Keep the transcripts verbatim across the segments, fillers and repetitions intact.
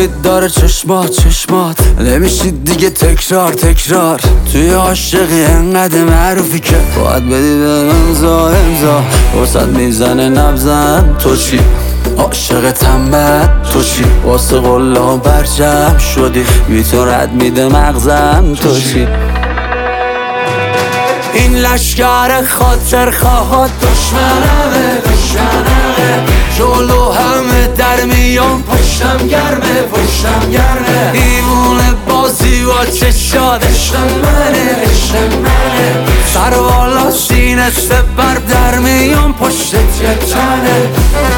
امید داره چشمات چشمات نمیشید دیگه تکرار تکرار توی عاشقی انقدر معروفی که باید بدی به امضا امضا واسد میزنه نبزن تو چی عاشق تنبت تو چی واسه قلا برجم شدی بی تو رد میده مغزم تو چی این لشکر خاطر خواهد دشمنمه دشمنمه جلو همه در میان پشتم گرمه پشتم گرمه ایمونه بازی و چشاد عشق منه عشق منه سر بالا سینه سپر در میان پشت تنه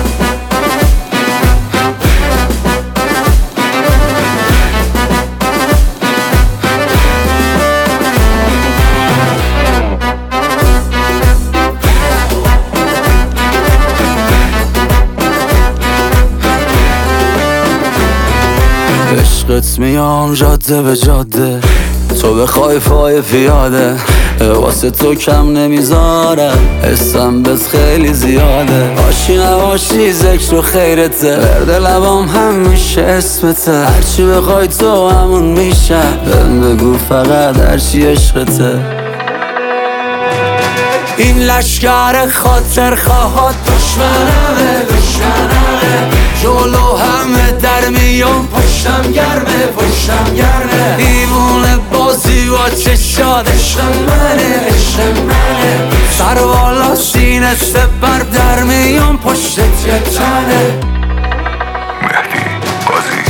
عشقت میام جاده به جاده تو بخوای پای پیاده واسه تو کم نمیذارم حسم بس خیلی زیاده باشی نباشی ذکر و خیرته ورد لبام همیشه اسمته هرچی بخوای تو همون میشم بهم بگو فقط هرچی عشقته این لشکر خاطر خواهد دشمنمه دشمنمه جلو همه در میان پشتم گرمه پشتم گرمه ایمونه بازی و چشاد عشق منه عشق منه سر بالا سینه سپر در میان پشت تنه مهدی قاضی